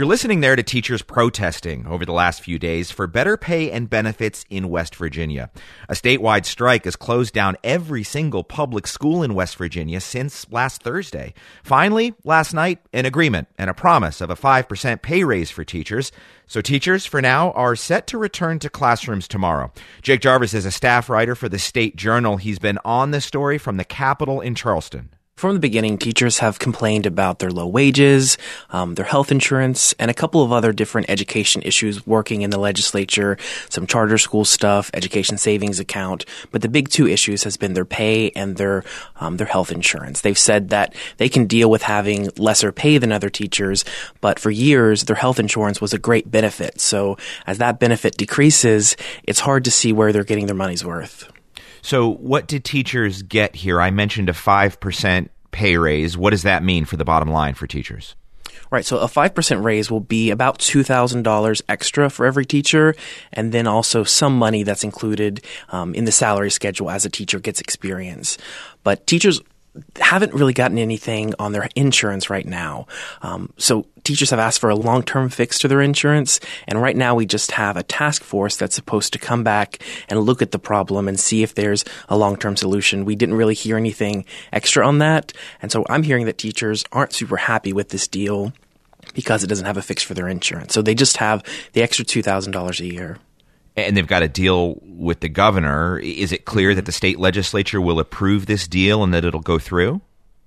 You're listening there to teachers protesting over the last few days for better pay and benefits in West Virginia. A statewide strike has closed down every single public school in West Virginia since last Thursday. Finally, last night, an agreement and a promise of a 5% pay raise for teachers. So teachers, for now, are set to return to classrooms tomorrow. Jake Jarvis is a staff writer for the State Journal. He's been on this story from the Capitol in Charleston. From the beginning, teachers have complained about their low wages, their health insurance, and a couple of other different education issues working in the legislature, some charter school stuff, education savings account. But the big two issues has been their pay and their health insurance. They've said that they can deal with having lesser pay than other teachers, but for years, their health insurance was a great benefit. So as that benefit decreases, it's hard to see where they're getting their money's worth. So what did teachers get here? I mentioned a 5% pay raise. What does that mean for the bottom line for teachers? Right. So a 5% raise will be about $2,000 extra for every teacher, and then also some money that's included in the salary schedule as a teacher gets experience. But teachers haven't really gotten anything on their insurance right now. So teachers have asked for a long-term fix to their insurance, and right now we just have a task force that's supposed to come back and look at the problem and see if there's a long-term solution. We didn't really hear anything extra on that, and so I'm hearing that teachers aren't super happy with this deal because it doesn't have a fix for their insurance. So they just have the extra $2,000 a year. And they've got a deal with the governor. Is it clear that the state legislature will approve this deal and that it'll go through?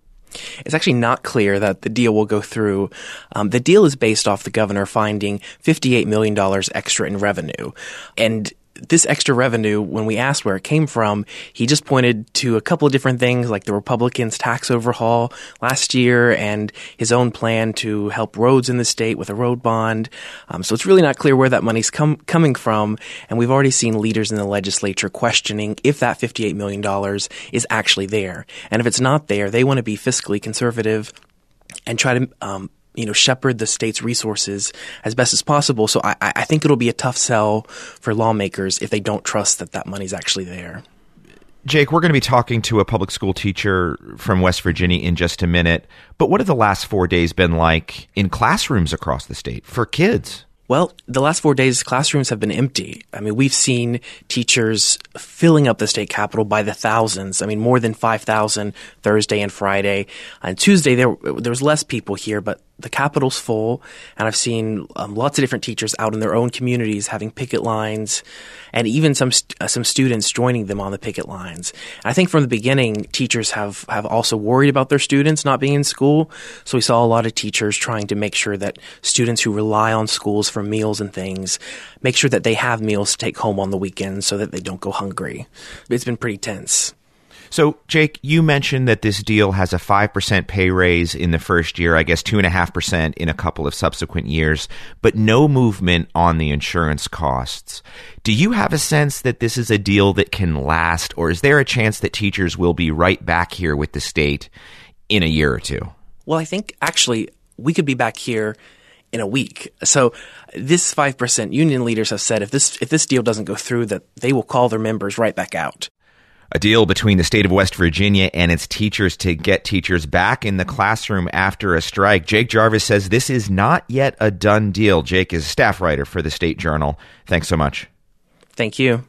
It's actually not clear that the deal will go through. The deal is based off the governor finding $58 million extra in revenue. And this extra revenue, when we asked where it came from, he just pointed to a couple of different things like the Republicans' tax overhaul last year and his own plan to help roads in the state with a road bond. So it's really not clear where that money's coming from. And we've already seen leaders in the legislature questioning if that $58 million is actually there. And if it's not there, they want to be fiscally conservative and try to shepherd the state's resources as best as possible. So I think it'll be a tough sell for lawmakers if they don't trust that money's actually there. Jake, we're going to be talking to a public school teacher from West Virginia in just a minute. But what have the last 4 days been like in classrooms across the state for kids? Well, the last 4 days, classrooms have been empty. I mean, we've seen teachers filling up the state capitol by the thousands. I mean, more than 5,000 Thursday and Friday. On Tuesday, there was less people here, but the capitol's full, and I've seen lots of different teachers out in their own communities having picket lines, and even some students joining them on the picket lines. And I think from the beginning, teachers have also worried about their students not being in school, so we saw a lot of teachers trying to make sure that students who rely on schools for meals and things, make sure that they have meals to take home on the weekends so that they don't go hungry. It's been pretty tense. So, Jake, you mentioned that this deal has a 5% pay raise in the first year, I guess 2.5% in a couple of subsequent years, but no movement on the insurance costs. Do you have a sense that this is a deal that can last, or is there a chance that teachers will be right back here with the state in a year or two? Well, I think actually we could be back here in a week. So this 5%, union leaders have said if this deal doesn't go through, that they will call their members right back out. A deal between the state of West Virginia and its teachers to get teachers back in the classroom after a strike. Jake Jarvis says this is not yet a done deal. Jake is a staff writer for the State Journal. Thanks so much. Thank you.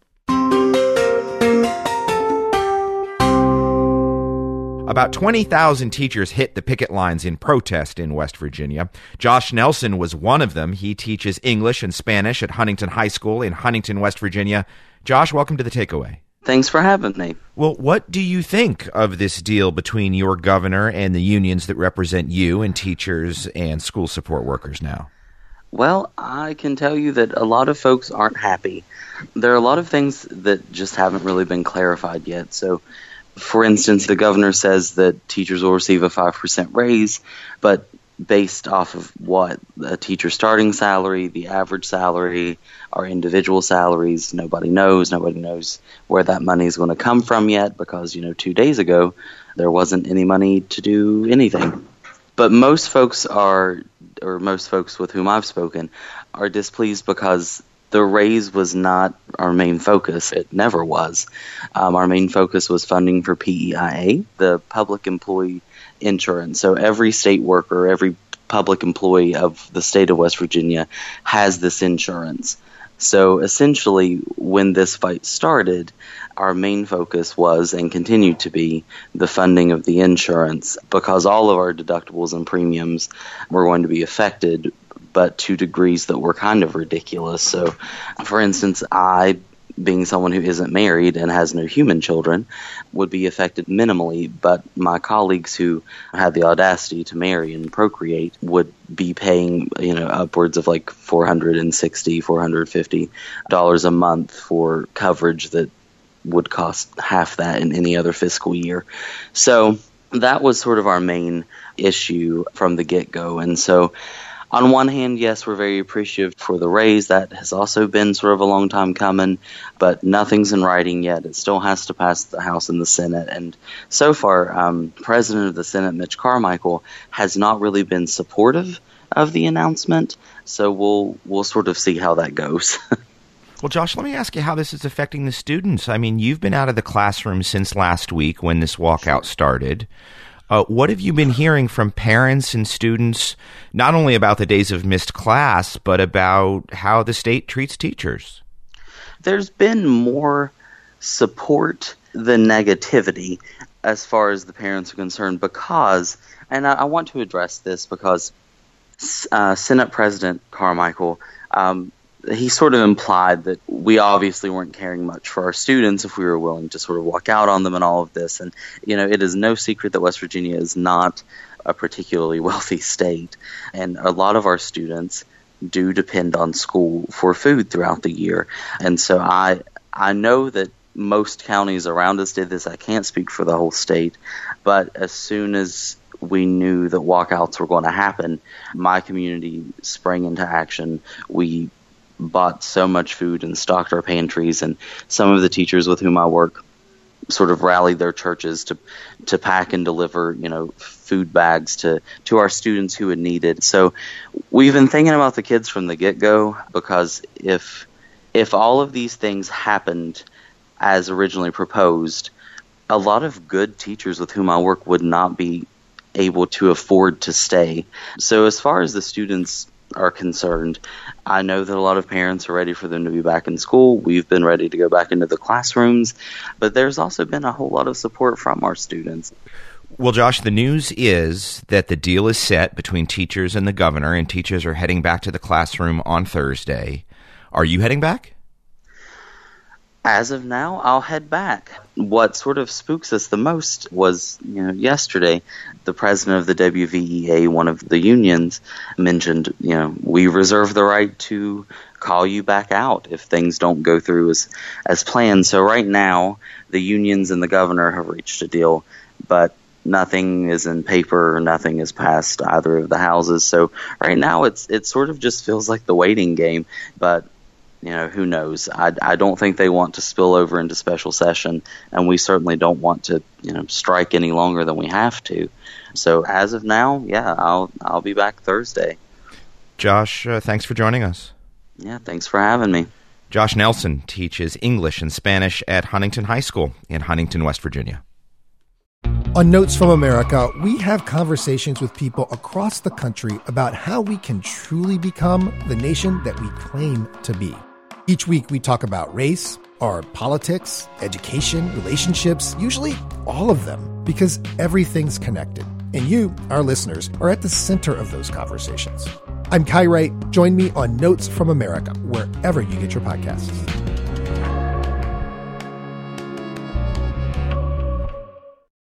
About 20,000 teachers hit the picket lines in protest in West Virginia. Josh Nelson was one of them. He teaches English and Spanish at Huntington High School in Huntington, West Virginia. Josh, welcome to The Takeaway. Thanks for having me. Well, what do you think of this deal between your governor and the unions that represent you and teachers and school support workers now? Well, I can tell you that a lot of folks aren't happy. There are a lot of things that just haven't really been clarified yet. So, for instance, the governor says that teachers will receive a 5% raise, but based off of what? A teacher's starting salary, the average salary, our individual salaries. Nobody knows. Nobody knows where that money is going to come from yet because, 2 days ago, there wasn't any money to do anything. But most folks with whom I've spoken, are displeased because the raise was not our main focus. It never was. Our main focus was funding for PEIA, the public employee insurance. So every state worker, every public employee of the state of West Virginia has this insurance. So essentially, when this fight started, our main focus was and continued to be the funding of the insurance, because all of our deductibles and premiums were going to be affected, but to degrees that were kind of ridiculous. So, for instance, I, being someone who isn't married and has no human children, would be affected minimally, but my colleagues who had the audacity to marry and procreate would be paying, upwards of like $460, $450 a month for coverage that would cost half that in any other fiscal year. So that was sort of our main issue from the get-go. And so on one hand, yes, we're very appreciative for the raise. That has also been sort of a long time coming, but nothing's in writing yet. It still has to pass the House and the Senate. And so far, President of the Senate, Mitch Carmichael, has not really been supportive of the announcement. So we'll sort of see how that goes. Well, Josh, let me ask you how this is affecting the students. I mean, you've been out of the classroom since last week when this walkout started. What have you been hearing from parents and students, not only about the days of missed class, but about how the state treats teachers? There's been more support than negativity as far as the parents are concerned, because, and I want to address this because Senate President Carmichael, he sort of implied that we obviously weren't caring much for our students if we were willing to sort of walk out on them and all of this. And, it is no secret that West Virginia is not a particularly wealthy state. And a lot of our students do depend on school for food throughout the year. And so I know that most counties around us did this. I can't speak for the whole state. But as soon as we knew that walkouts were going to happen, my community sprang into action. We bought so much food and stocked our pantries, and some of the teachers with whom I work sort of rallied their churches to pack and deliver, food bags to our students who would need it. So we've been thinking about the kids from the get-go, because if all of these things happened as originally proposed, a lot of good teachers with whom I work would not be able to afford to stay. So as far as the students are concerned, I know that a lot of parents are ready for them to be back in school. We've been ready to go back into the classrooms, but there's also been a whole lot of support from our students. Well, Josh, the news is that the deal is set between teachers and the governor, and teachers are heading back to the classroom on Thursday. Are you heading back? As of now, I'll head back. What sort of spooks us the most was, yesterday, the president of the WVEA, one of the unions, mentioned, we reserve the right to call you back out if things don't go through as planned. So right now, the unions and the governor have reached a deal, but nothing is in paper, nothing is passed either of the houses. So right now, it sort of just feels like the waiting game, but who knows? I don't think they want to spill over into special session, and we certainly don't want to, strike any longer than we have to. So as of now, yeah, I'll be back Thursday. Josh, thanks for joining us. Yeah, thanks for having me. Josh Nelson teaches English and Spanish at Huntington High School in Huntington, West Virginia. On Notes from America, we have conversations with people across the country about how we can truly become the nation that we claim to be. Each week, we talk about race, our politics, education, relationships, usually all of them, because everything's connected. And you, our listeners, are at the center of those conversations. I'm Kai Wright. Join me on Notes from America, wherever you get your podcasts.